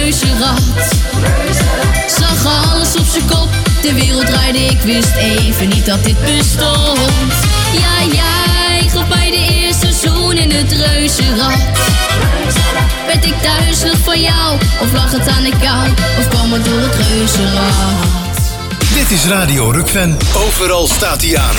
reuzenrad. Zag alles op zijn kop, de wereld draaide, ik wist even niet dat dit bestond. Ja, jij gaf mij de eerste zoen in het reuzenrad. Werd ik duizelig van jou, of lag het aan de kou, of kwam het door het reuzenrad? Dit is Radio Rukven. Overal staat hij aan.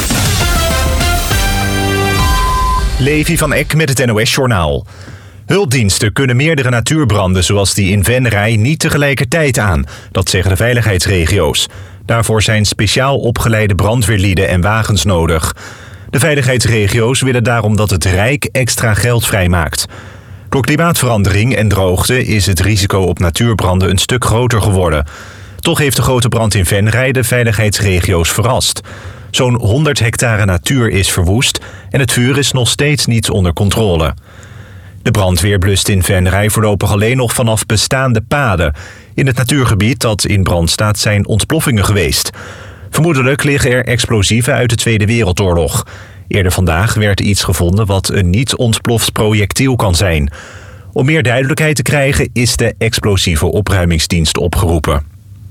Levi van Eck met het NOS-journaal. Hulpdiensten kunnen meerdere natuurbranden zoals die in Venray niet tegelijkertijd aan. Dat zeggen de veiligheidsregio's. Daarvoor zijn speciaal opgeleide brandweerlieden en wagens nodig. De veiligheidsregio's willen daarom dat het Rijk extra geld vrijmaakt. Door klimaatverandering en droogte is het risico op natuurbranden een stuk groter geworden. Toch heeft de grote brand in Venray de veiligheidsregio's verrast. Zo'n 100 hectare natuur is verwoest en het vuur is nog steeds niet onder controle. De brandweer blust in Venray voorlopig alleen nog vanaf bestaande paden. In het natuurgebied dat in brand staat zijn ontploffingen geweest. Vermoedelijk liggen er explosieven uit de Tweede Wereldoorlog. Eerder vandaag werd iets gevonden wat een niet ontploft projectiel kan zijn. Om meer duidelijkheid te krijgen is de explosieve opruimingsdienst opgeroepen.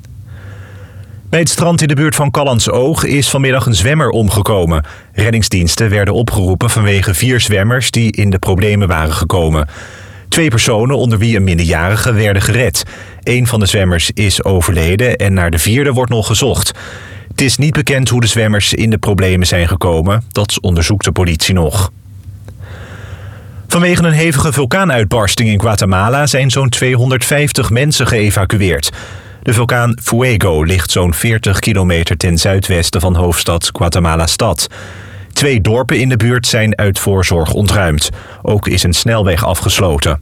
Bij het strand in de buurt van Callantsoog is vanmiddag een zwemmer omgekomen. Reddingsdiensten werden opgeroepen vanwege 4 zwemmers die in de problemen waren gekomen. 2 personen, onder wie een minderjarige, werden gered. 1 van de zwemmers is overleden en naar de 4e wordt nog gezocht. Het is niet bekend hoe de zwemmers in de problemen zijn gekomen. Dat onderzoekt de politie nog. Vanwege een hevige vulkaanuitbarsting in Guatemala zijn zo'n 250 mensen geëvacueerd. De vulkaan Fuego ligt zo'n 40 kilometer ten zuidwesten van hoofdstad Guatemala-stad. 2 dorpen in de buurt zijn uit voorzorg ontruimd. Ook is een snelweg afgesloten.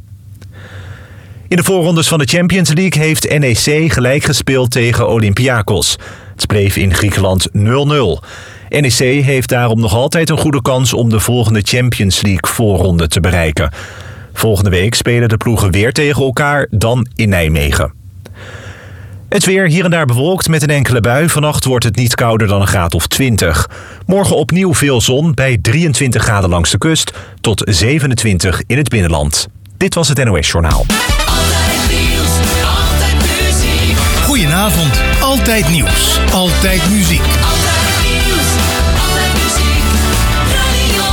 In de voorrondes van de Champions League heeft NEC gelijk gespeeld tegen Olympiakos. Het bleef in Griekenland 0-0. NEC heeft daarom nog altijd een goede kans om de volgende Champions League voorronde te bereiken. Volgende week spelen de ploegen weer tegen elkaar, dan in Nijmegen. Het weer hier en daar bewolkt met een enkele bui. Vannacht wordt het niet kouder dan een graad of 20. Morgen opnieuw veel zon bij 23 graden langs de kust tot 27 in het binnenland. Dit was het NOS Journaal. Altijd nieuws, altijd muziek. Goedenavond. Altijd nieuws. Altijd muziek. Altijd nieuws, altijd muziek. Radio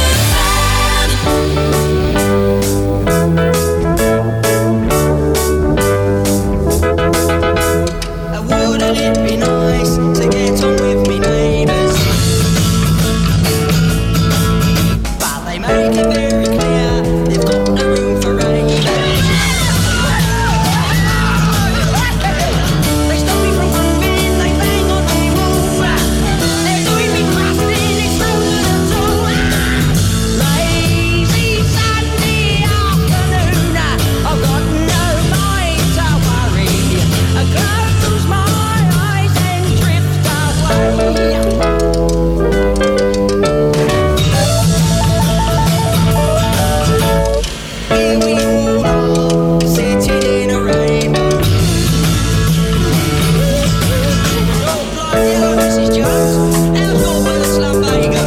Wouldn't it be nice to get on with me neighbours? But they make it very clear they've got no room for raiders. They stop me from moving, they bang on my wall. They're doing me crafting, it's frozen and all. Lazy Sunday afternoon, I've got no mind to worry. I close my eyes and drift away. Here we all are, sitting in a rainbow. Oh, bloody hell, Mrs. Jones, how's all with the slumbago?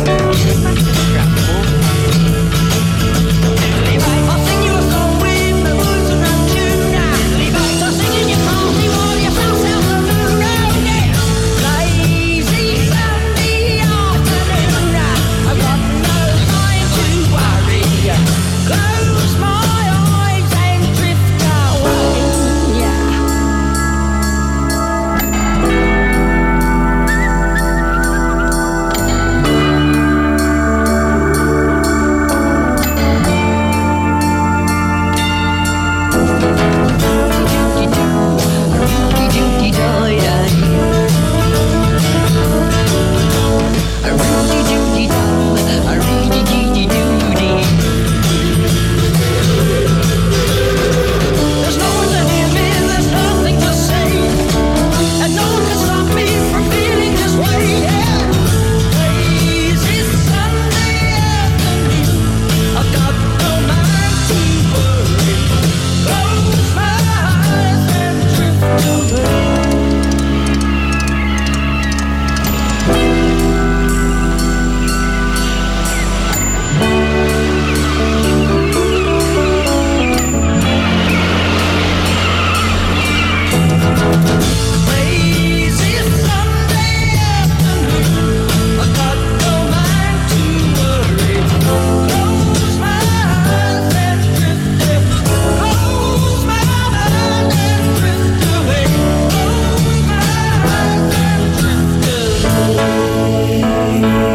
I'll sing you a song with the words and run tune. I'll sing in your party while you pass out the moon. Oh, yeah. Lazy Sunday afternoon, I've got no mind to worry. Close my eyes and drift away. There's no one to hear me, there's nothing to say, and no one can stop me from feeling this way. Lazy Sunday afternoon, I've got no mind to worry. Close my Lazy Sunday afternoon, I got no mind to worry. Close my eyes and drift away. Close my eyes and drift away. Close my eyes and drift away.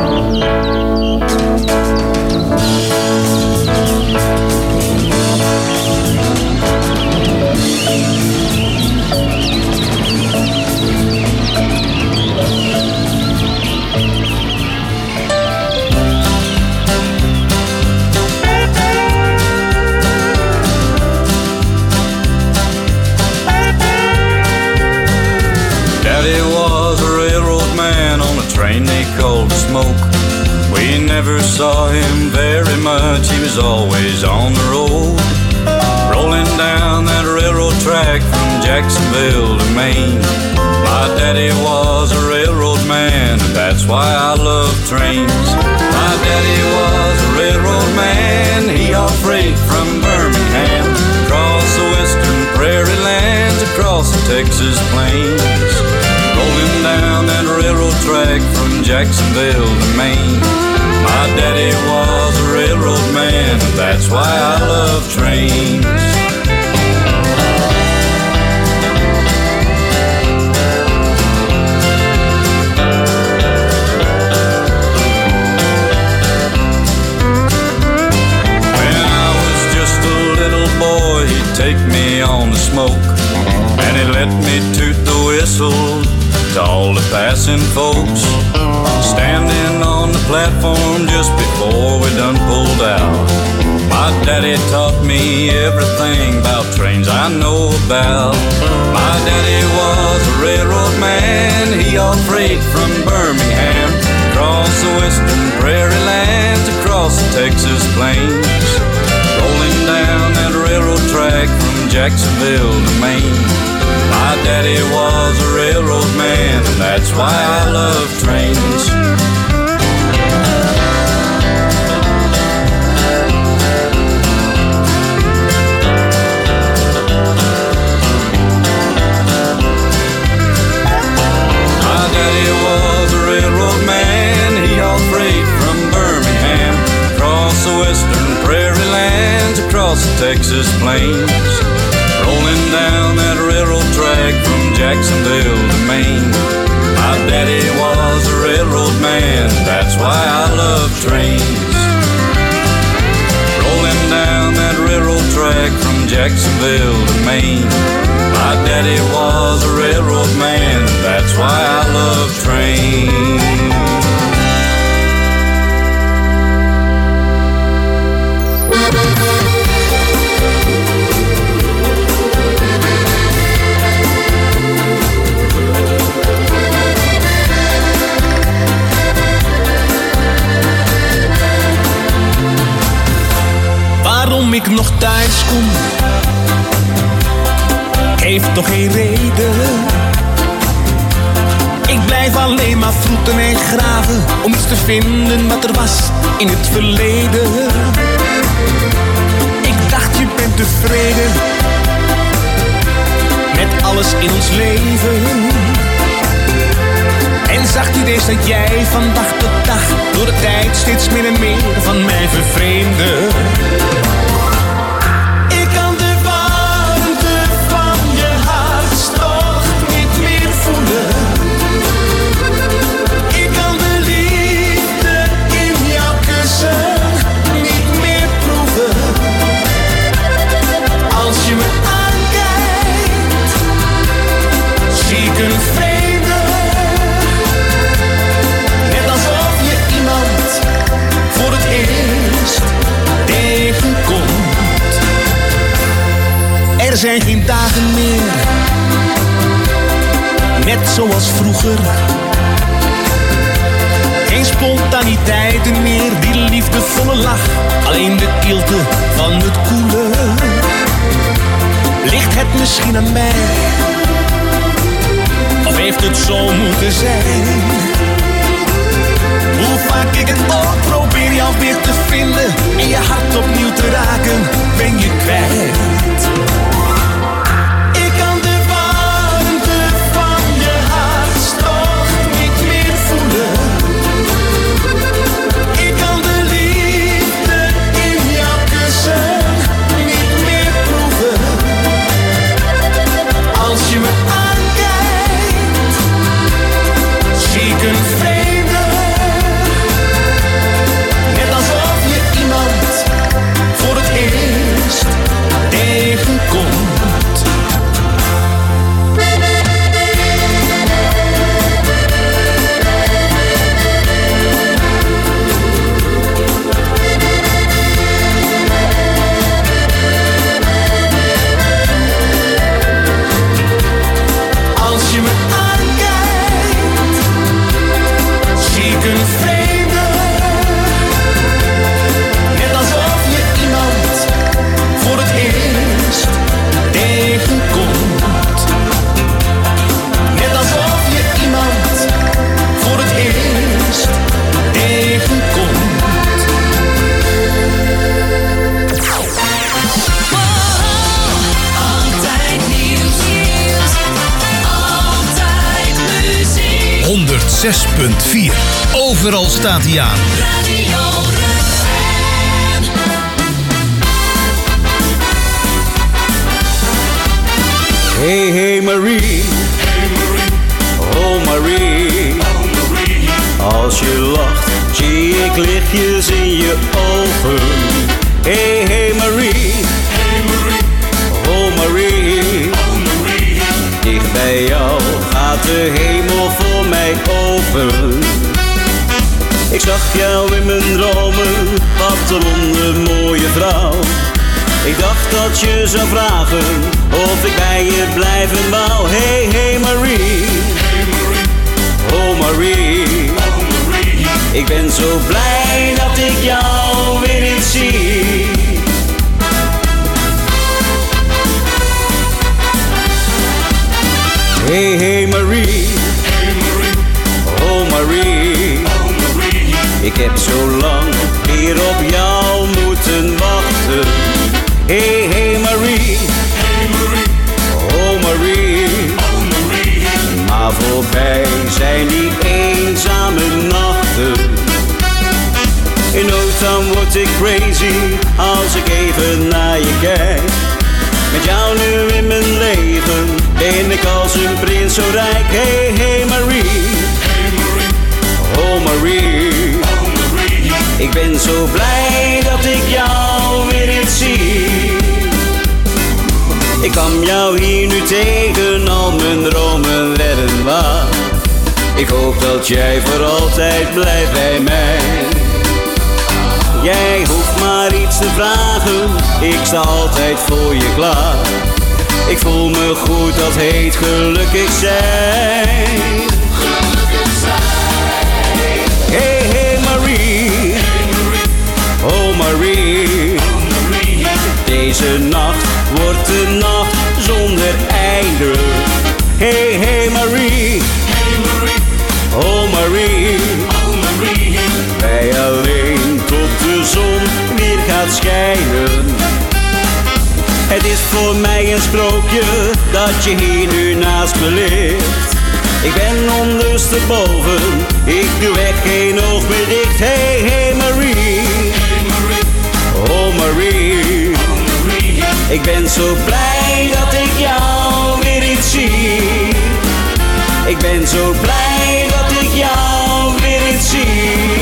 Daddy was a railroad man on a train they called Smoke. We never saw him very much, he was always on the road, rolling down that railroad track from Jacksonville to Maine. My daddy was a railroad man, and that's why I love trains. My daddy was a railroad man, he hauled freight from Birmingham across the western prairie lands, across the Texas plains, rolling down that railroad track from Jacksonville to Maine. My daddy was a railroad man, and that's why I love trains. When I was just a little boy, he'd take me on the Smoke, and he let me toot the whistle to all the passing folks, standing on the platform just before we done pulled out. My daddy taught me everything about trains I know about. My daddy was a railroad man, he hauled freight from Birmingham across the western prairie lands, across the Texas plains, rolling down that railroad track from Jacksonville to Maine. My daddy was a railroad man, and that's why I love trains. My daddy was a railroad man, he hauled freight from Birmingham across the western prairie lands, across the Texas plains, rolling down that railroad track from Jacksonville to Maine. My daddy was a railroad man, that's why I love trains. Rolling down that railroad track from Jacksonville to Maine. My daddy was a railroad man, that's why I love trains. Waarom ik nog thuis kom, heeft toch geen reden. Ik blijf alleen maar vroeten en graven om iets te vinden wat er was in het verleden. Ik dacht je bent tevreden met alles in ons leven. En zag niet eens dat jij van dag tot dag door de tijd steeds meer en meer van mij vervreemde. Ik kan de warmte van je hartstocht niet meer voelen. Ik kan de liefde in jouw kussen niet meer proeven. Als je me aankijkt, zie ik een vreemde. Net alsof je iemand voor het eerst tegenkomt. Er zijn geen dagen meer, net zoals vroeger. Geen spontaniteiten meer, die liefdevolle lach. Alleen de kilte van het koele. Ligt het misschien aan mij? Of heeft het zo moeten zijn? Hoe vaak ik het ook probeer jou weer te vinden en je hart opnieuw te raken, ben je kwijt. Ik kan de warmte 106.4. Overal staat hij aan. Radio Rukven. Hey, hey Marie. Oh Marie. Als je lacht, zie ik lichtjes in je ogen. Hey, hey Marie. Oh Marie. Dicht bij jou gaat de hemel voor mij open. Ik zag jou in mijn dromen, wat een wondermooie vrouw. Ik dacht dat je zou vragen of ik bij je blijven wou. Hey, hey Marie. Oh Marie. Ik ben zo blij dat ik jou weer eens zie. Hey, hey Marie. Oh Marie. Ik heb zo lang hier op jou moeten wachten. Hey, hey Marie. Oh Marie. Maar voorbij zijn die eenzame nachten. In no time word ik crazy als ik even naar je kijk. Met jou nu in mijn leven ben ik als een prins zo rijk. Hey, hey Marie. Oh Marie. Ik ben zo blij dat ik jou weer eens zie. Ik kwam jou hier nu tegen, al mijn dromen werden waar. Ik hoop dat jij voor altijd blijft bij mij. Jij hoeft maar iets te vragen, ik sta altijd voor je klaar. Ik voel me goed, dat heet gelukkig zijn. Hey, hey Marie. Oh Marie. Deze nacht wordt de nacht zonder einde. Hey, hey Marie. Oh Marie. Wij alleen tot de zon weer gaat schijnen. Het is voor mij een sprookje dat je hier nu naast me ligt. Ik ben ondersteboven, ik doe echt geen oog meer dicht. Hey, hey Marie. Oh Marie. Ik ben zo blij dat ik jou weer eens zie. Ik ben zo blij dat ik jou weer eens zie.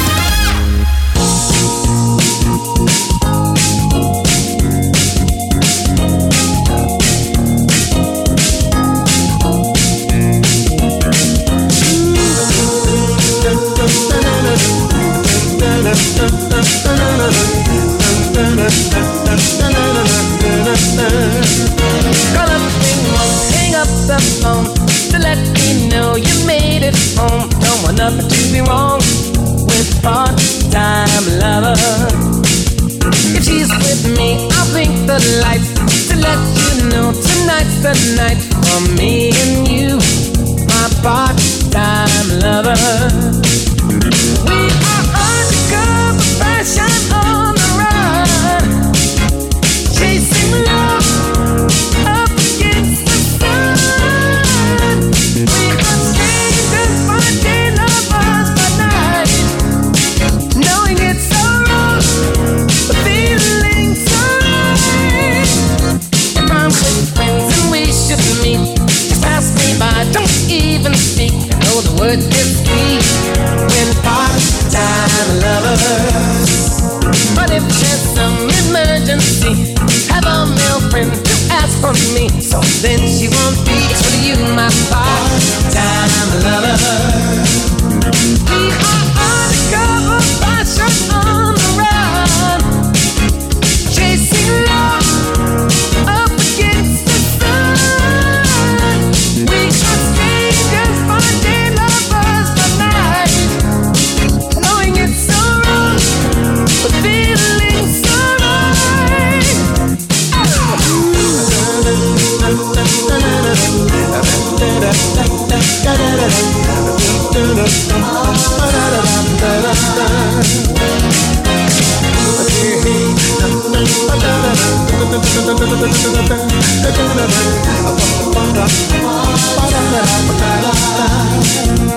Call up ring one, hang up the phone to let me know you made it home. Don't want nothing to be wrong with part-time lover. If she's with me, I'll blink the lights to let you know tonight's the night for me and you, my part-time lover. We are undercover passion on the run, chasing love up against the sun. We are strangers by day, lovers by night, knowing it's so wrong, but feeling so right. If I'm with friends and we should meet, just pass me by, don't even speak. I know the word is sweet when part-time lovers. But if there's some emergency, have a male friend to ask for me, so then she won't be. It's for you, my part-time lover. We are undercover passion on the run, chasing love up against the sun. We are strangers by day, lovers by night, knowing it's so wrong, but feeling so right.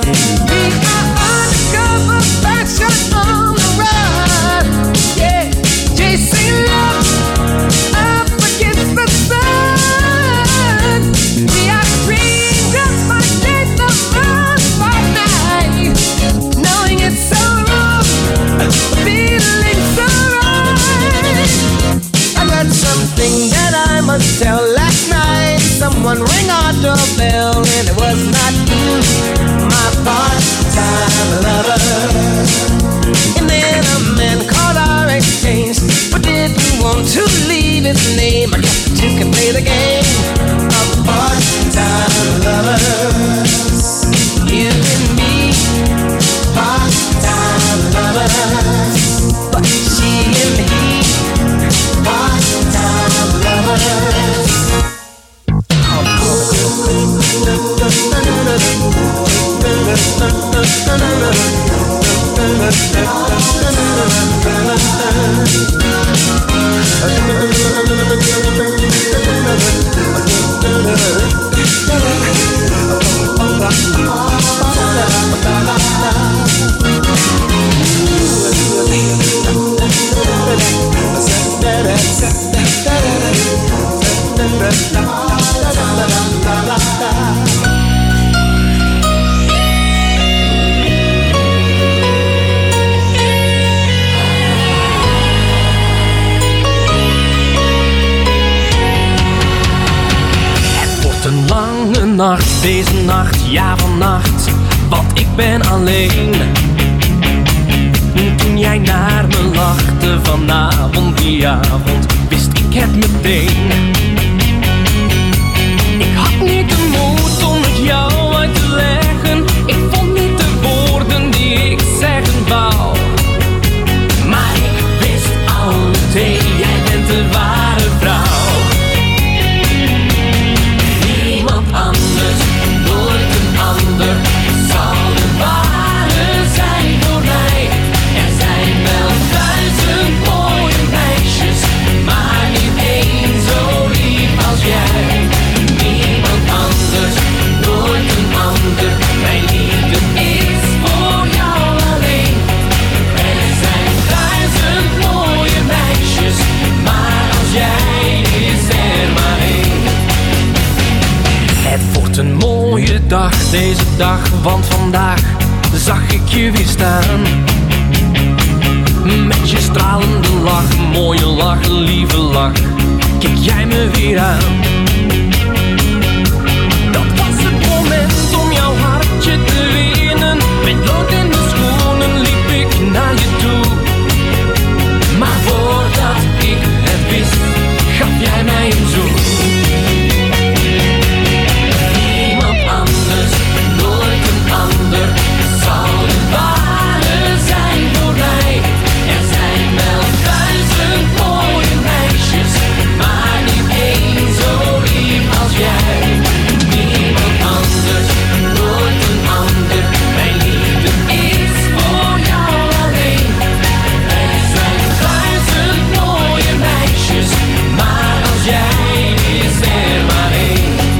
Till last night, someone rang our doorbell, and it was not you, my part-time lover. And then a man called our exchange, but didn't want to leave his name. I guess the two can play the game of part-time lovers. You and me, part-time lovers, but she and he, part-time lovers. Nacht, deze nacht, ja vannacht, want ik ben alleen. Toen jij naar me lachte vanavond, die avond, wist ik het meteen. Ik had niet de moed om het jou uit te leggen, ik vond niet de woorden die ik zeggen wou. Maar ik wist al meteen, jij bent de ware vrouw. Anders, nooit een ander, zal de ware zijn voor mij. Er zijn wel 1000 mooie meisjes, maar niet één zo lief als jij. Niemand anders, nooit een ander, mijn liefde is voor jou alleen. Er zijn 1000 mooie meisjes, maar als jij is er maar één. Het wordt een mooie dag, deze dag, want vandaag zag ik je weer staan. Met je stralende lach, mooie lach, lieve lach, kijk jij me weer aan. Dat was het moment om jouw hartje te winnen. Met lood in de schoenen liep ik naar je toe. Maar voordat ik het wist, gaf jij mij een zoen. Nooit een ander zal de ware zijn voor mij. Er zijn wel 1000 mooie meisjes, maar niet één zo lief als jij. Niemand anders, nooit een ander, mijn liefde is voor jou alleen. Er zijn 1000 mooie meisjes, maar als jij is er maar één.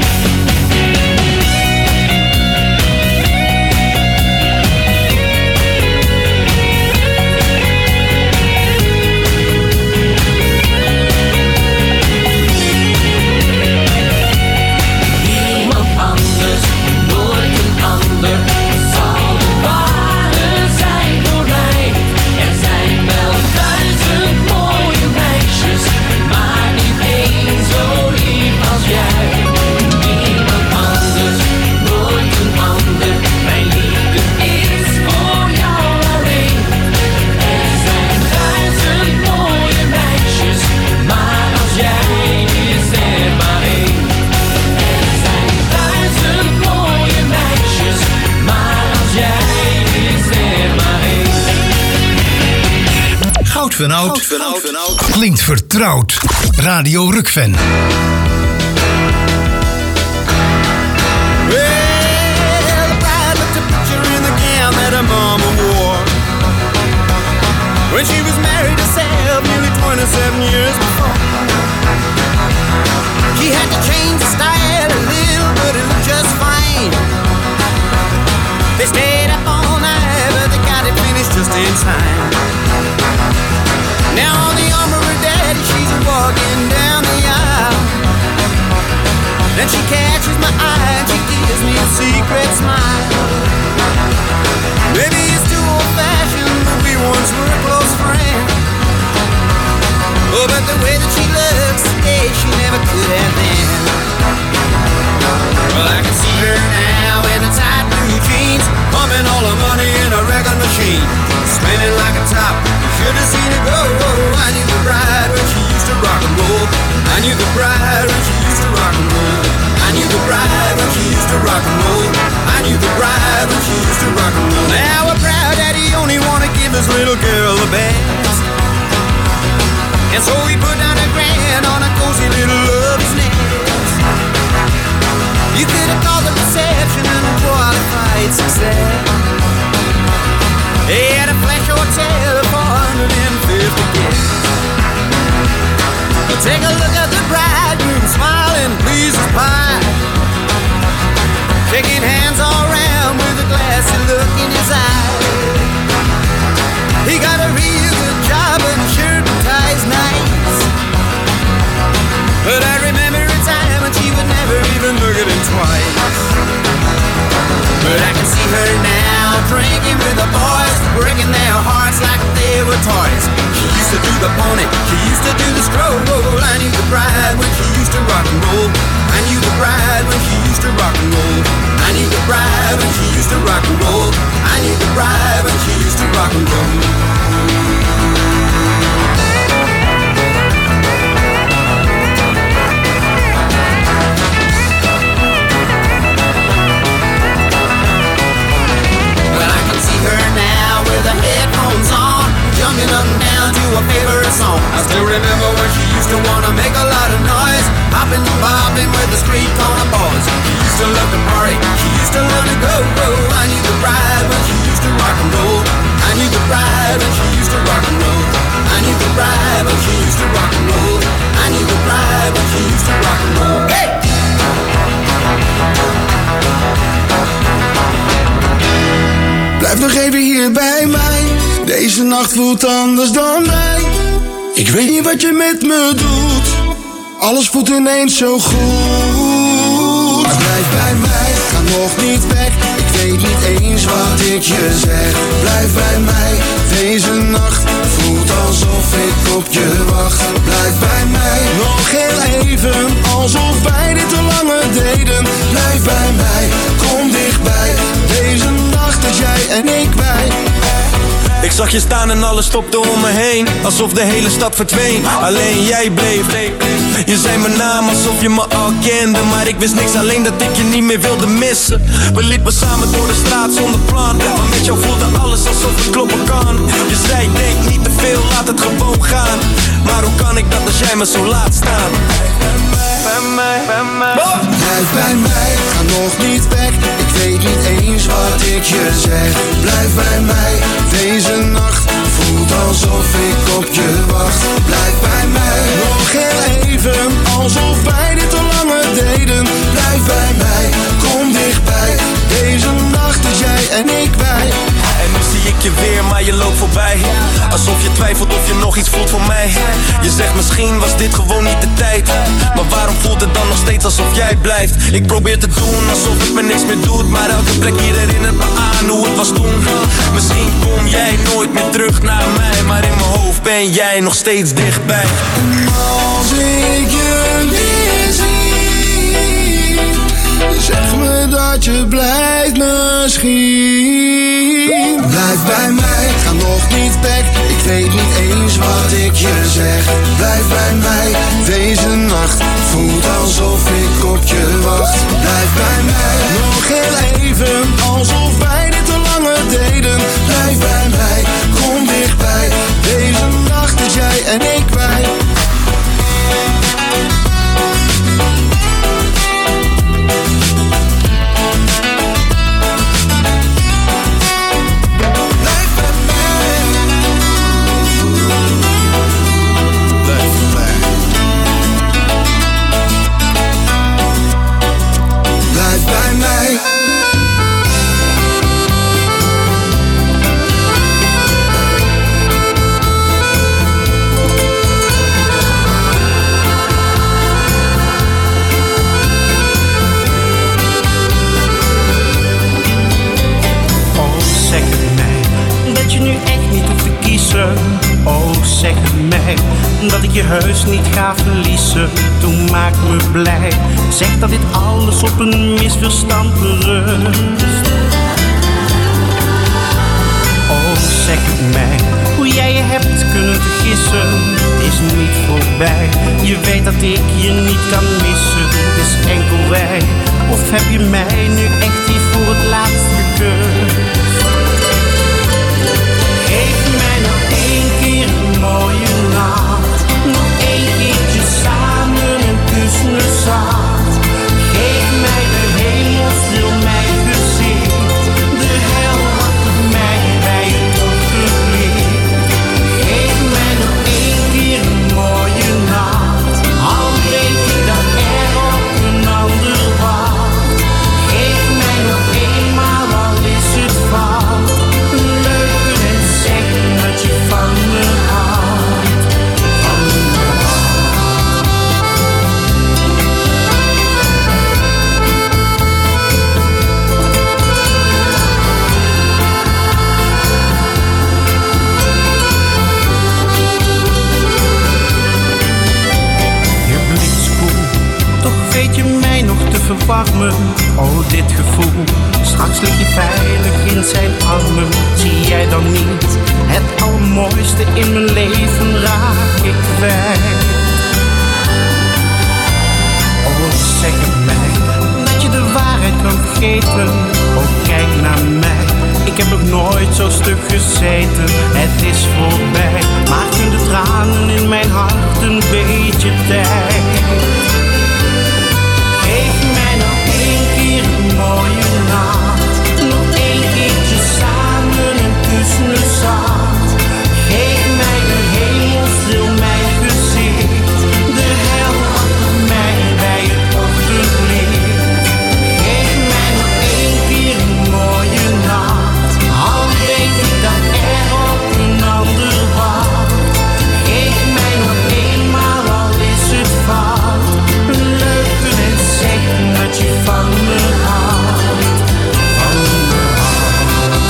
Van oud, klinkt vertrouwd. Radio Rukven. Well, the bride looked a picture in the gown that her mama wore when she was married herself nearly 27 years before. She had to change the style a little, but it looked just fine. They Then she catches my eye and she gives me a secret smile. Maybe it's too old-fashioned, but we once were a close friend. Oh, but the way that she looks today, she never could have been. Well, I can see her now in the tight blue jeans, pumping all her money in a record machine, spinning like a top. You should have seen her go. I knew the bride when she used to rock and roll. I knew the bride when she used to rock and roll. I knew the bride when she used to rock and roll. I knew the bride when she used to rock and roll. Now a proud daddy only wanna give his little girl the best, and so he put down a grand on a cozy little lover's nest. You could have called the reception an unqualified success. He had a flash hotel of 450 guests. But take a look at the bridegroom smiling, pleased as pie, shaking hands all around with a glassy look in his eye. He got a real good job and shirt and tie's nice, but I remember a time when she would never even look at him twice. But I can see her now drinking with the boys, breaking their hearts like they were toys. She used to do the pony, she used to do the stroll. I knew the bride when she used to rock and roll. I knew the bride when she used to rock and roll. I knew the bride when she used to rock and roll. I knew the bride when she used to rock and roll. The headphones on, jumping up and down to a favorite song. I still remember when she used to wanna make a lot of noise, hopping and bobbing with the street corner boys. She used to love to party, she used to love to go. I knew the bride when she used to rock and roll. I knew the bride when she used to rock and roll. I knew the bride when she used to rock and roll. I knew the bride when she used to rock and roll. Hey! Blijf nog even hier bij mij. Deze nacht voelt anders dan mij. Ik weet niet wat je met me doet. Alles voelt ineens zo goed. Maar blijf bij mij, ga nog niet weg. Ik weet niet eens wat ik je zeg. Blijf bij mij, deze nacht voelt alsof ik op je wacht. Blijf bij mij, nog heel even, alsof wij dit te lange deden. Blijf bij mij, kom dichtbij. Deze nacht dat jij en ik bij. Ik zag je staan en alles stopte om me heen, alsof de hele stad verdween, alleen jij bleef. Je zei mijn naam alsof je me al kende, maar ik wist niks, alleen dat ik je niet meer wilde missen. We liepen samen door de straat zonder plan, maar met jou voelde alles alsof het kloppen kan. Je zei denk niet te veel, laat het gewoon gaan. Maar hoe kan ik dat als jij me zo laat staan? Blijf bij mij, ga nog niet weg. Ik weet niet eens wat ik je zeg. Blijf bij mij, deze nacht voelt alsof ik op je wacht. Blijf bij mij, nog heel even, alsof wij dit te lange deden. Blijf bij mij, kom dichtbij. Deze nacht is jij en ik bij. En nu zie ik je weer, maar je loopt voorbij. Alsof je twijfelt of je nog iets voelt voor mij. Je zegt misschien was dit gewoon niet de tijd. Maar waarom voelt het dan nog steeds alsof jij blijft? Ik probeer te doen alsof het me niks meer doet, maar elke plek hier herinnert me aan hoe het was toen. Misschien kom jij nooit meer terug naar mij, maar in mijn hoofd ben jij nog steeds dichtbij. Als ik je weer zie, zeg me dat je blijft misschien. Blijf bij mij, ga nog niet weg. Ik weet niet eens wat ik je zeg. Blijf bij mij, deze nacht voelt alsof ik op je wacht. Blijf bij mij, nog heel even, alsof wij dit te lange deden. Blijf bij mij, kom dichtbij. Deze nacht is jij en ik bij. je heus niet ga verliezen, toen maak me blij. Zeg dat dit alles op een misverstand berust. Oh, zeg het mij, hoe jij je hebt kunnen vergissen. Het is niet voorbij, je weet dat ik je niet kan missen. Het is enkel wij, of heb je mij nu echt hier voor het laatst gekust? Geef mij nog één keer een mooie nacht, nog één keertje samen een kus me zacht. Geef mij de hemel, stil mijn gezicht, de hel achter mij bij het ochtendlicht. Geef mij nog één keer een mooie nacht, al weet ik dat er op een ander wacht. Geef mij nog eenmaal, al is het fout, een leugen en zeg dat je van me houdt, van me houdt. Je blik koel, toch weet je mij nog te verwarmen. Oh, dit gevoel, straks lig je veilig in zijn armen. Zie jij dan niet, het allermooiste in mijn leven raak ik kwijt. Oh, zeg het mij, dat je de waarheid kan vergeten. Oh, kijk naar mij, ik heb nog nooit zo stuk gezeten. Het is voorbij, maar gun de tranen in mijn hart een beetje tijd. Geef mij nog één keer een mooie nacht, nog één keertje samen een kus me zacht. Geef mij de hemel, stil mijn gezicht, de hel achter mij bij het ochtendlicht. Geef mij nog één keer een mooie nacht, al weet ik dat er op een ander wacht. Geef mij nog eenmaal, al is het fout, een leugen en zeg dat je van me houdt, van me houdt.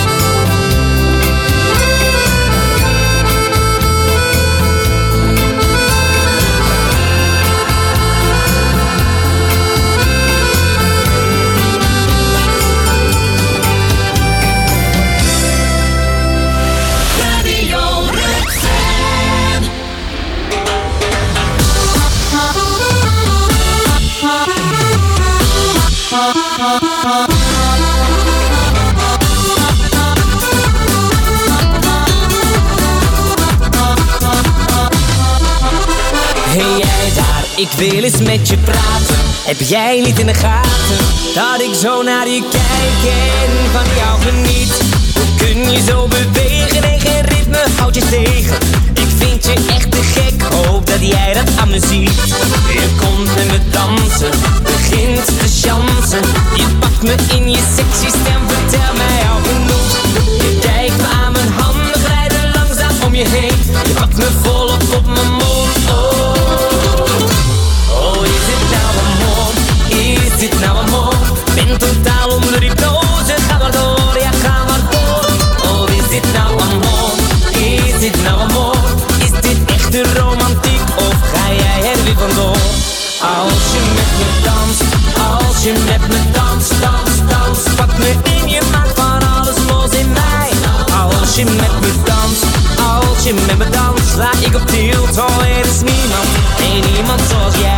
Radio Rukven. Hey jij daar, ik wil eens met je praten. Heb jij niet in de gaten dat ik zo naar je kijk en van jou geniet? Hoe kun je zo bewegen en geen ritme houdt je tegen? Ik vind je echt te gek, hoop dat jij dat aan me ziet. Je komt met me dansen, begint te chansen. Je pakt me in je sexy stem, vertel mij al genoeg. Je kijkt me aan, mijn handen glijden langzaam om je heen. Je pakt me volop op mijn mond. Oh, is dit nou amor? Is dit nou amor? Ben totaal onder hypnose, ga maar door, ja ga maar door. Oh, is dit nou amor? Is dit nou amor? Is dit echte romantiek of ga jij er weer vandoor? Als je met me danst, als je met me danst, dans, dans. Pak me in, je maakt van alles los in mij. Als je met me danst, als je met me danst, sta ik op tilt, oh er is niemand, nee niemand zoals jij.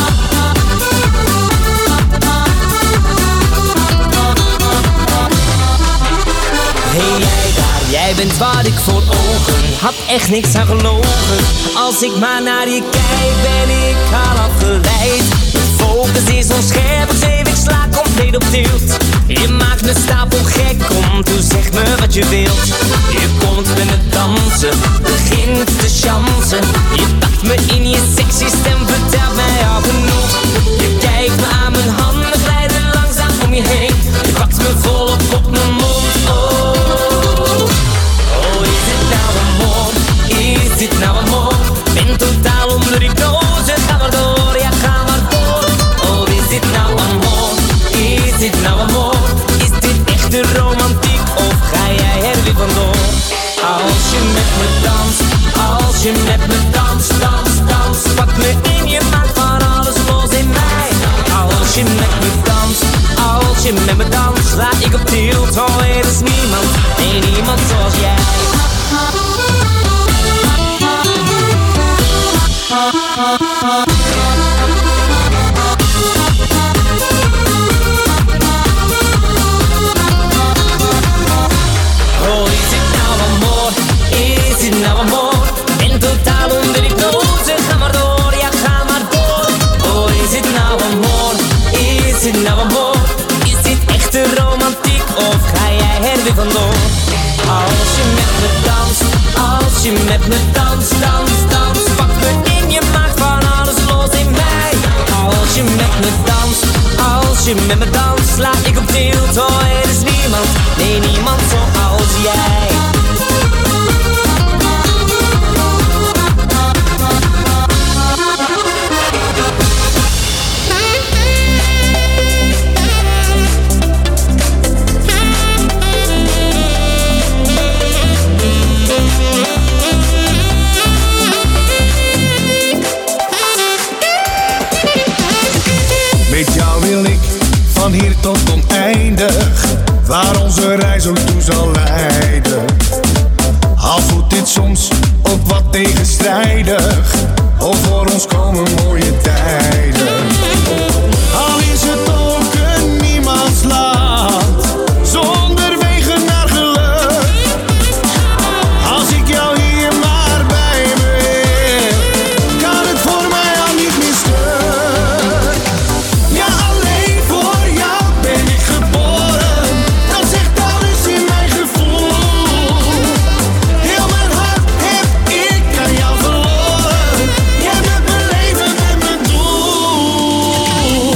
Hey jij daar, jij bent wat ik voor ogen had, echt niks aan gelogen. Als ik maar naar je kijk, ben ik al afgeleid. De focus is onscherp, zeven ik sla compleet op tilt. Je maakt me stapel gek, kom toe zeg me wat je wilt. Je komt met me dansen, begint te chansen. Je pakt me in je sexy stem, vertelt mij al genoeg. Je kijkt me aan, mijn handen glijden langzaam om je heen. Je pakt me volop op mijn mond, oh. Oh, is dit nou amor? Is dit nou amor? Ben totaal onder hypnose, ga maar door, ja ga maar door. Oh, is dit nou amor? Is dit nou amor? Is dit echte romantiek of ga jij er weer vandoor? Als je met me danst, als je met me danst, dan je met me danst, als je met me danst, sla ik op tilt, oh er is niemand, nee niemand zoals jij. Oh, is dit nou amor? Is dit nou amor? En totaal onder hypnose, ga maar door, ja ga maar door. Oh, is dit nou amor? Is dit nou amor? Is dit echte romantiek of ga jij er weer vandoor? Als je met me danst, als je met me danst, dans, dans, pak me in, je maakt van alles los in mij. Als je met me danst, als je met me danst, sla ik op tilt, oh er is niemand, nee niemand zoals jij. Met jou wil ik van hier tot oneindig, waar onze reis ook toe zal leiden. Al voelt dit soms ook wat tegenstrijdig, oh voor ons komen mooie tijden. Al is het ook een niemandsland, zonder wegen naar geluk. Als ik jou hier maar bij me heb, kan het voor mij al niet meer stuk. Ja, alleen voor jou ben ik geboren, dat zegt alles in mijn gevoel. Heel mijn hart heb ik aan jou verloren, jij bent mijn leven, bent mijn doel.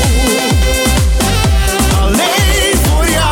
Alleen voor jou.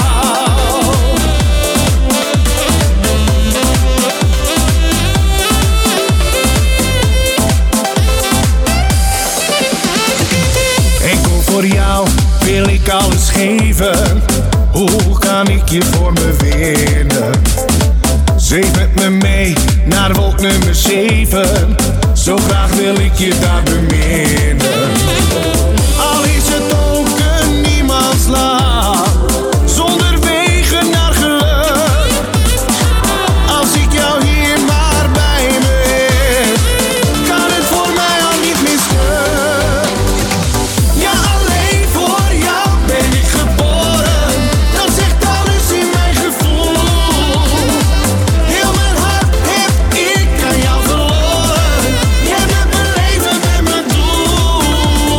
Enkel voor jou wil ik alles geven. Hoe kan ik je voor me winnen? Zweef met me mee naar wolk nummer 7. Zo graag wil ik je daar beminnen. Al is het ook een niemandsland, zonder wegen naar geluk. Als ik jou hier maar bij me heb, kan het voor mij al niet meer stuk. Ja, alleen voor jou ben ik geboren, dat zegt alles in mijn gevoel. Heel mijn hart heb ik aan jou verloren, jij bent mijn leven, bent mijn doel.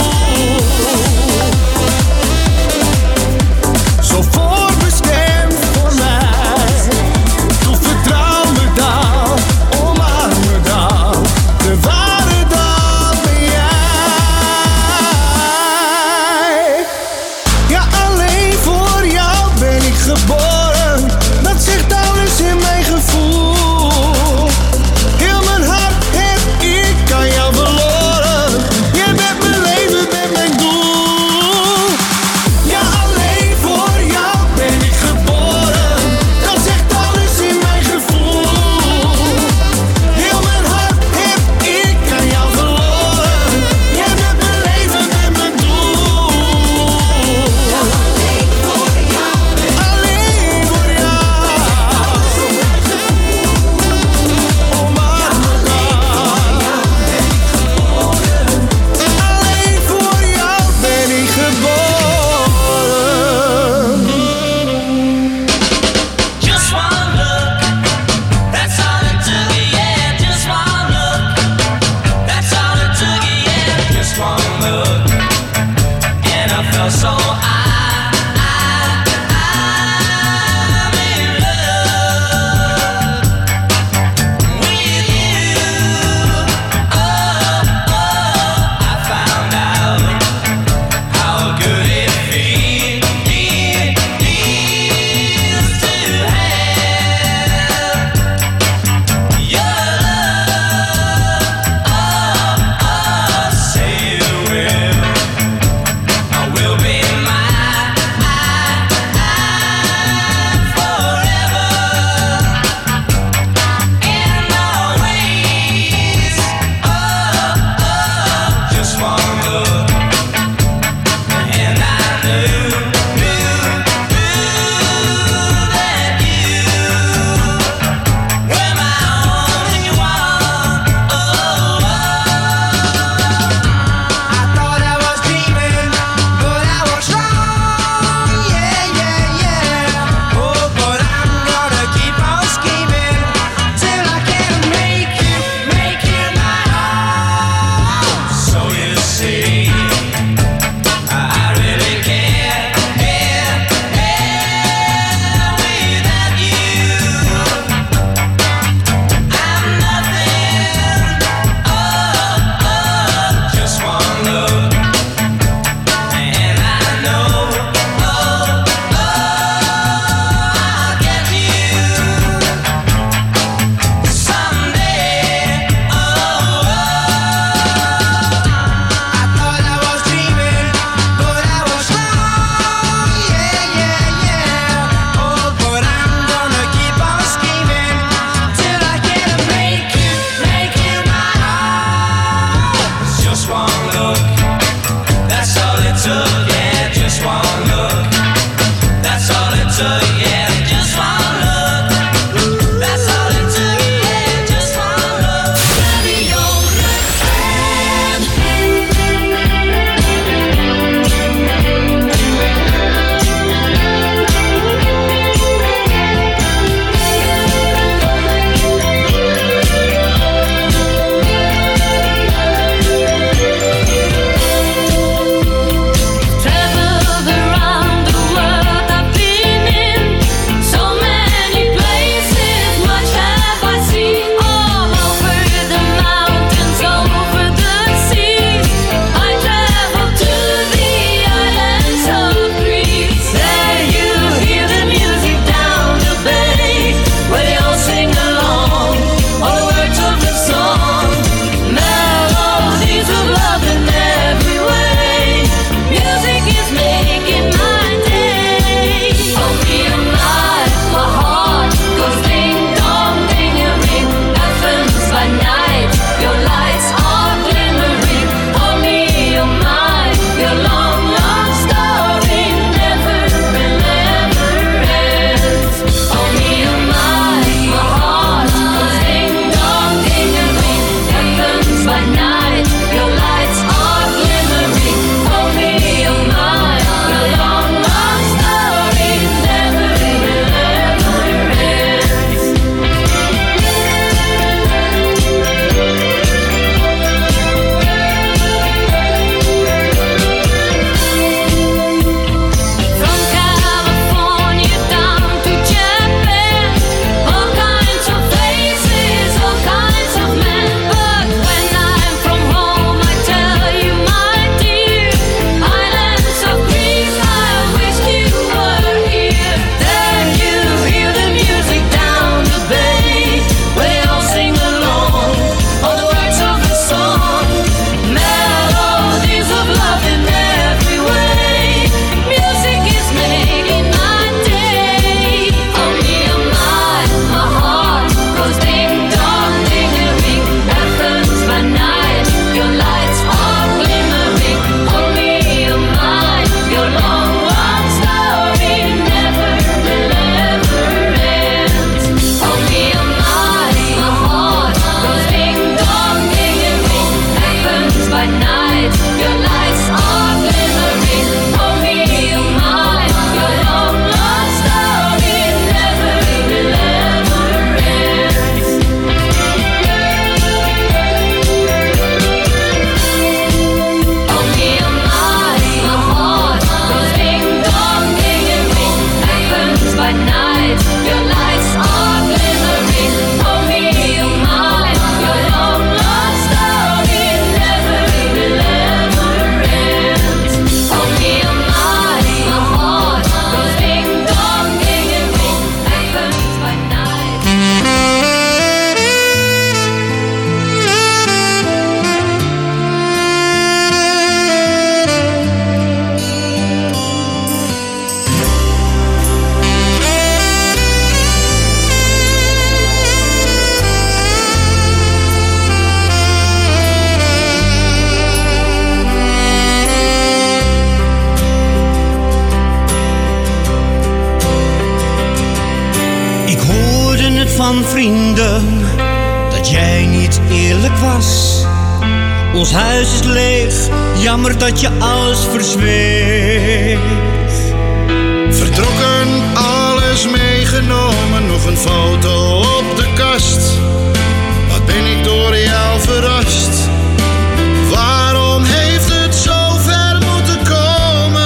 took, yeah, just one look. That's all it took, yeah, just one look. That's all it took, yeah, just one look. Radio Rukven. Traveled around the world, I've been in so many places. Much have I seen, all over the mountains, over the seas. I traveled to the islands of Greece. There you hear the music down the bay, where they all sing along, all the words of the song. Melodies of love in every way. Music is making my day. Oh me and my heart goes ding dong, ding a ring. Heavens by night, your lights are glimmering. Oh me and your long, long story never will ever ends. Oh me and my heart goes ding dong, ding a ring. Heavens by night, your lights are glimmering. Oh me and your long, long story never will ever ends. From California down to Japan, all kinds of faces, all kinds of men. But when I'm from home, I tell you, my dear, islands of Greece, I wish you were here. There you hear the music down the bay, where they all sing along, all the words of the song. Melodies of love in every way. Music is making my day. Oh me and my heart goes ding dong, ding a ring. Heavens by night, your lights are glimmering. Oh me and your long, long story never will ever end. Oh me and my heart goes ding dong, ding a ring. Heavens by night, your lights are glimmering. Oh me and your long, long story never will ever end. Oh me and my heart goes ding dong, ding a ring. Heavens by night, your lights are glimmering. Oh me and your long, long story never will ever end. Oh me and my heart goes ding dong, ding a ring. Heavens by night. Ik hoorde het van vrienden dat jij niet eerlijk was. Ons huis is leeg, jammer dat je alles verzweeg. Vertrokken, alles meegenomen, nog een foto op de kast. Wat ben ik door jou verrast? Waarom heeft het zo ver moeten komen?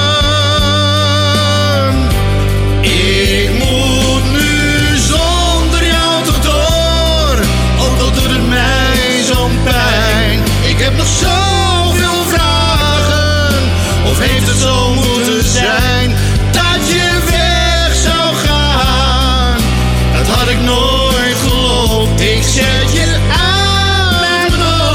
Ik moet nu zonder jou toch door, ook al doet het mij zo'n pijn. Ik heb nog zoveel vragen, of heeft het zo moeten zijn dat je weg zou gaan? Dat had ik nooit geloofd. Ik zet je uit mijn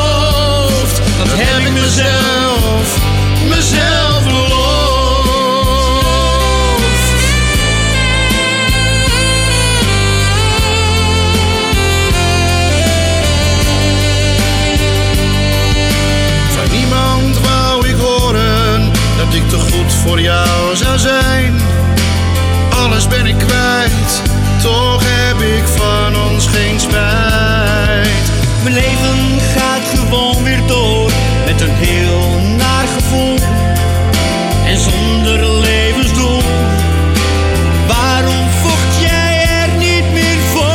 voor jou zou zijn. Alles ben ik kwijt, toch heb ik van ons geen spijt. Mijn leven gaat gewoon weer door, met een heel naar gevoel. En zonder levensdoel. Waarom vocht jij er niet meer voor?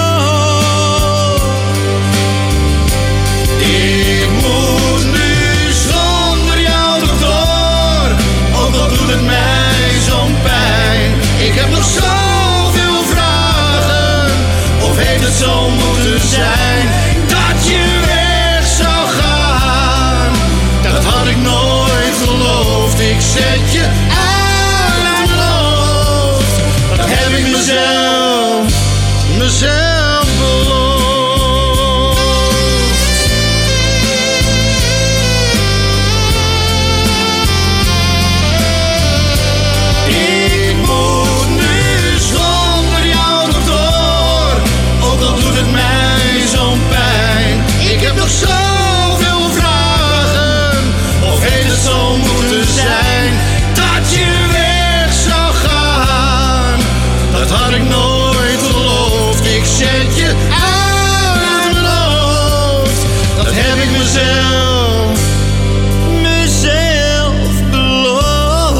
Ik moet nu zonder jou nog door, ook al doet het mij zo'n pijn. Ik heb nog zoveel vragen, of heeft het zo moeten zijn? Dat je weg zou gaan, dat had ik nooit geloofd. Ik zet je uit mijn hoofd, dat heb ik mezelf beloofd. Ik moet nu zonder jou nog door, ook al doet het mij zo'n pijn. Ik heb nog zoveel vragen, of heeft het zo moeten zijn? Dat je weg zou gaan, dat had ik nooit geloofd. Ik zet je uit mijn hoofd, dat heb ik mezelf beloofd.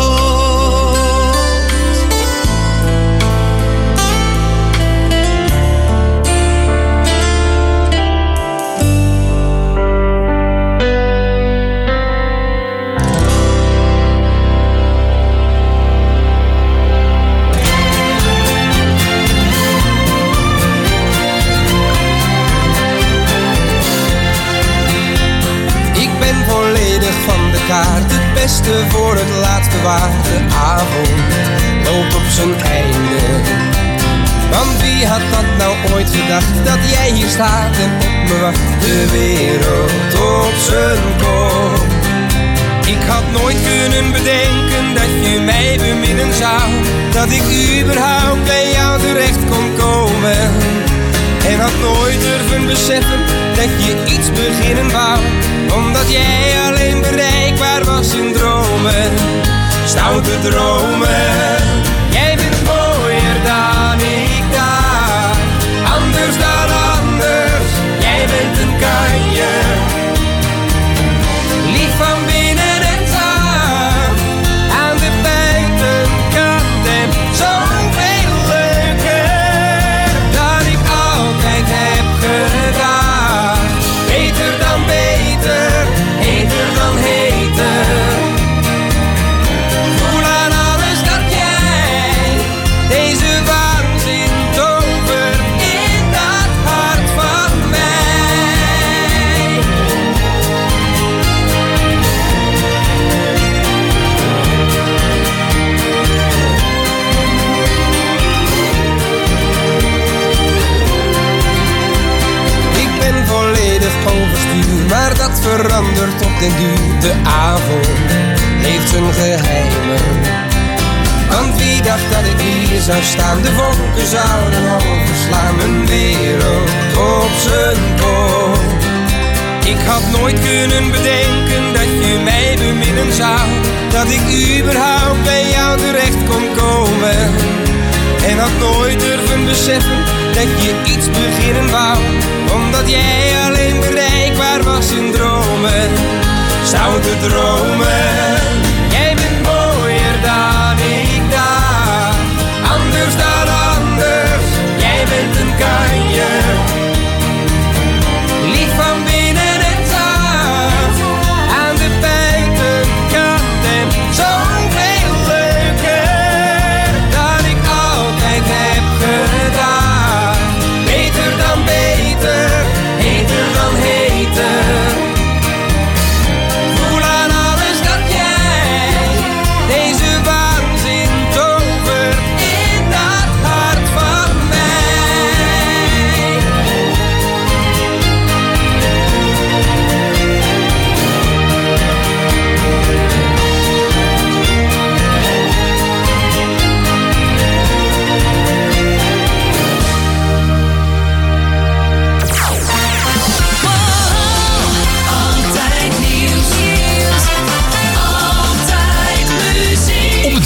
Ik ben volledig van de kaart, het beste voor het laatst bewaard. De avond loopt op zijn einde. Want wie had dat nou ooit gedacht, dat jij hier staat en op me wacht. De wereld op zijn kop. Ik had nooit kunnen bedenken dat je mij beminnen zou. Dat ik überhaupt bij jou terecht kon komen. En had nooit durven beseffen dat je iets beginnen wou. Omdat jij alleen bereikbaar was in dromen. Stoute dromen. Jij bent mooier dan ik dacht. Anders dan anders. Jij bent een kanje. Lief van binnen en zacht. Aan de buitenkant en zoveel leuker dan ik altijd heb gedacht. Beter dan beter, heter dan heter. Voel aan alles dat jij deze waanzin tovert in dat hart van mij. Ik ben volledig overstuur, maar dat verandert op den duur. De avond heeft zijn geheimen. Want wie dacht dat ik hier zou staan? De wolken zouden overslaan. Mijn wereld op zijn kop. Ik had nooit kunnen bedenken dat je mij beminnen zou. Dat ik überhaupt bij jou terecht kon komen. En had nooit durven beseffen dat je iets beginnen wou. Omdat jij alleen bereikbaar was in dromen. Stoute dromen. Jij bent mooier dan ik dacht. Anders dan anders. Jij bent een kanje. Lief van binnen en zacht. Aan de buitenkant en zoveel leuker dan ik altijd heb gedaan. Beter dan beter, heter dan heter. Voel aan alles dat jij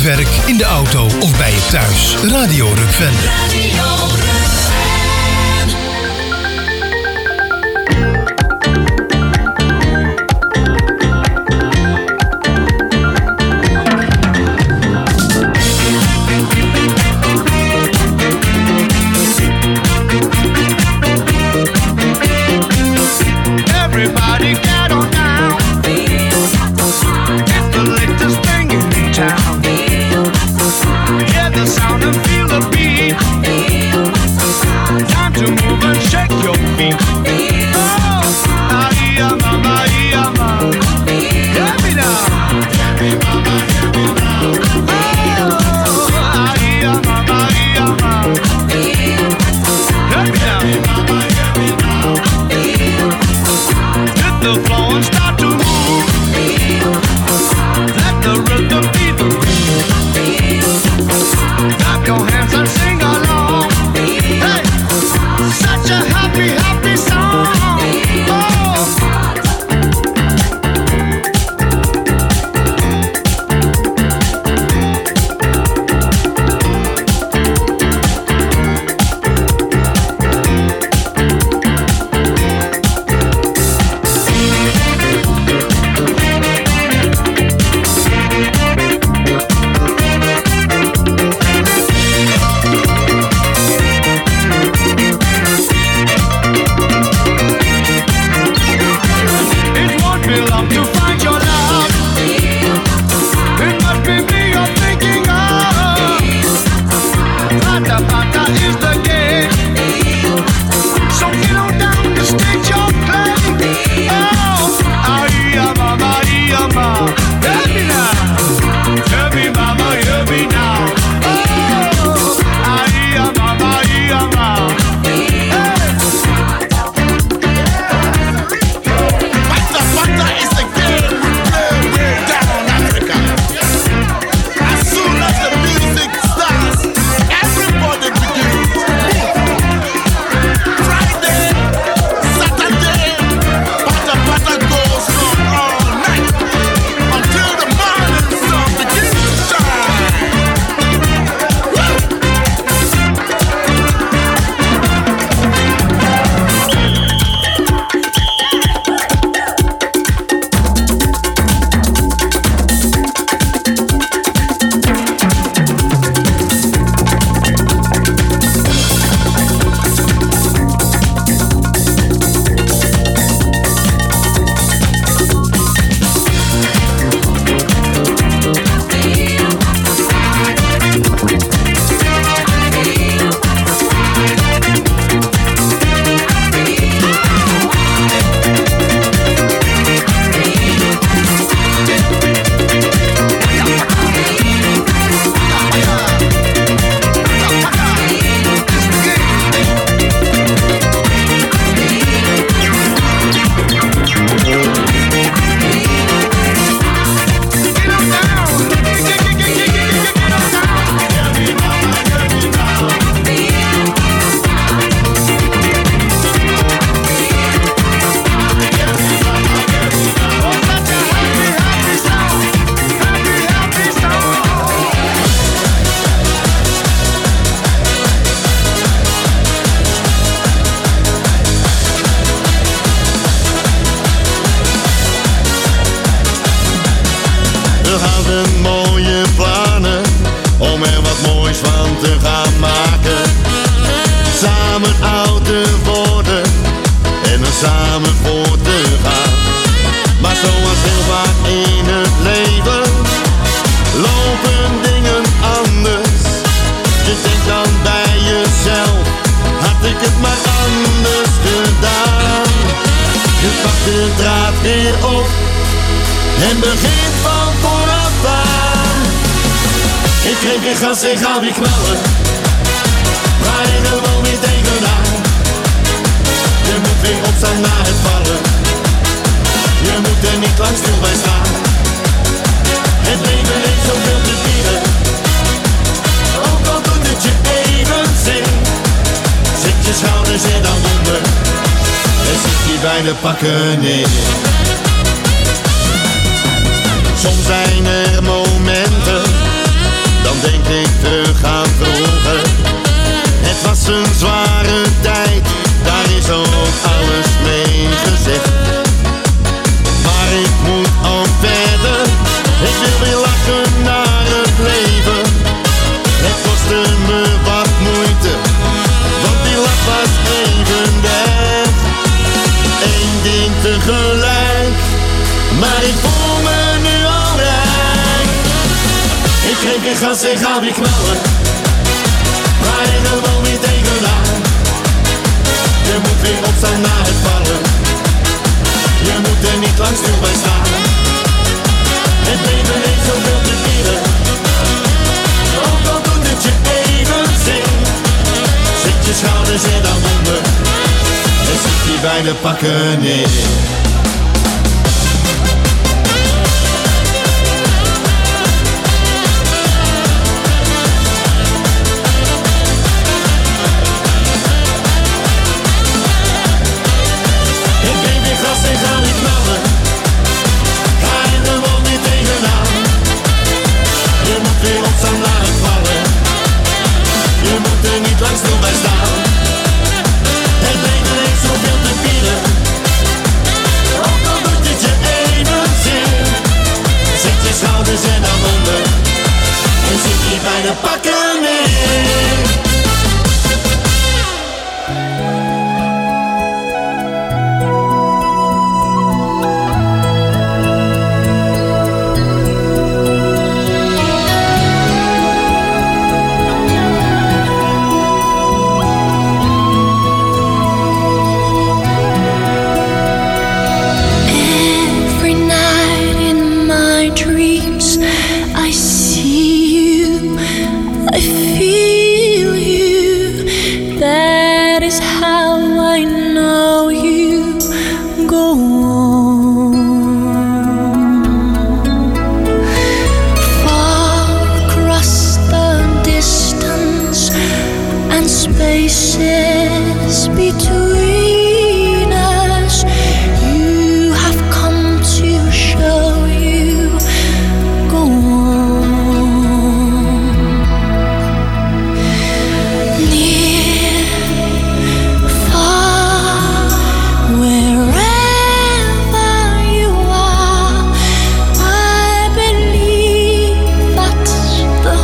werk, in de auto of bij je thuis. Radio Rukven. Everybody get on down. It's the latest thing in town. Hear the sound and feel the beat. Time to move and shake your feet. Oh, aïe, mama, aïe, mama. Get me down. Get me, mama, get me down. Oh, aïe, mama, aïe, mama. Get me down. Mama, get me down. Hit the floor and start to move. Let the rhythm be the groove. Clap your hands and sing along. Hey, such a happy, happy song. Oh. It won't be long to find your love. It must be me you're thinking of. Pata pata is the game. So get on down the stage you're playing. Oh, aïe, mama, aïe, mama. Hear me now. Hear me, mama, hear me now. Oh, aïe, mama, aïe, mama. Pata Pata is the game we play way down Africa. As soon as the music starts, everybody begins to move. Friday, Saturday, Pata Pata goes on all night until the morning sun begins to shine. We hadden mooie plannen om er wat moois van te gaan maken. Samen oud te worden en er samen voor te gaan. Maar zoals heel vaak in het leven lopen dingen anders. Je denkt dan bij jezelf, had ik het maar anders gedaan. Je pakt de draad weer op en begint van vooraf aan. Ik geef je gas en ga weer knallen, maar er gewoon weer tegenaan. Je moet weer opstaan na het vallen, je moet er niet lang stil bij staan. Het leven heeft zoveel te bieden, ook al doet het je even zeer. Zet je schouders er dan onder en zit je bij de pakken neer. Soms zijn er momenten weer gas en ga weer knallen. Maar ik gewoon weer tegenaan. Je moet weer opstaan na het vallen. Je moet er niet lang stil bij staan. Het leven heeft zoveel te bieden. Ook al doet het je even zeer. Zet je schouders er dan onder. En zet die beide pakken neer. En ga niet knallen. Ga in de wond niet tegenaan. Je moet weer opstaan naar het vallen. Je moet er niet lang stil bij staan. Het leven heeft zoveel te bieden. Ook al doet het je even zeer. Zet je schouders er dan onder. En zit hier bij de pakken neer.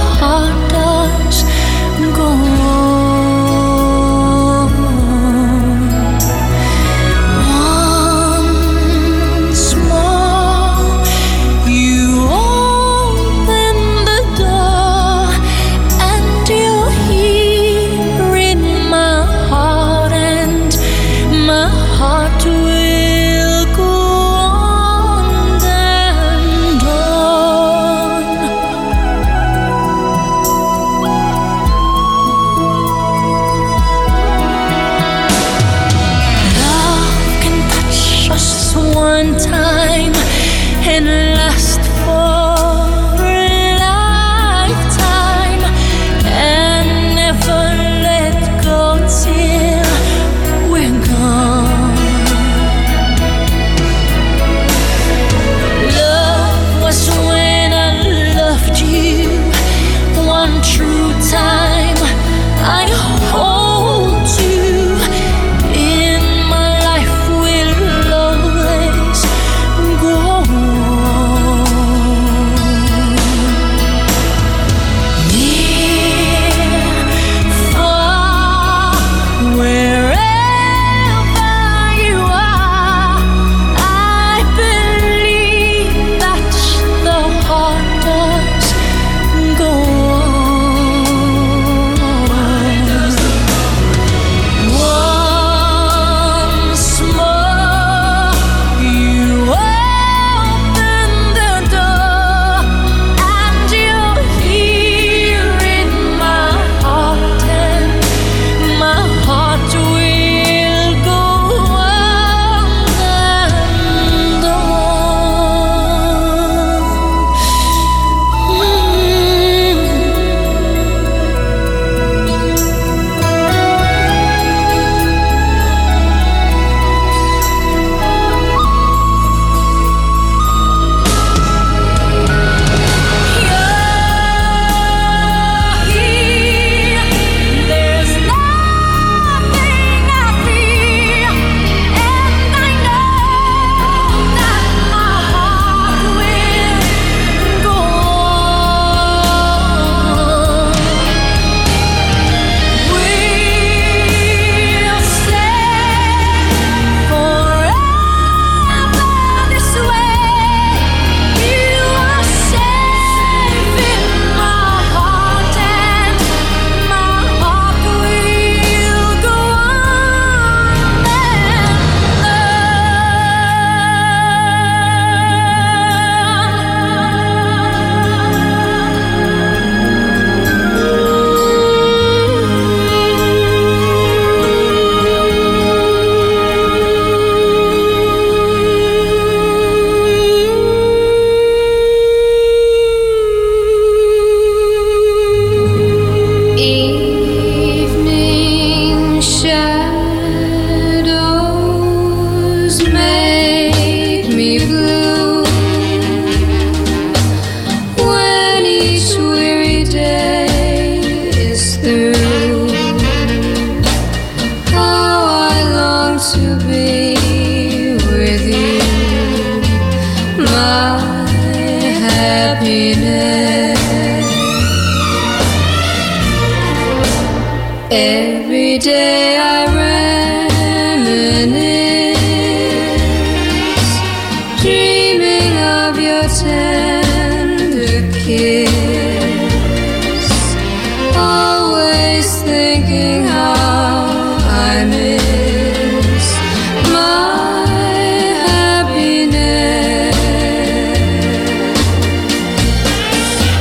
Go on. every day.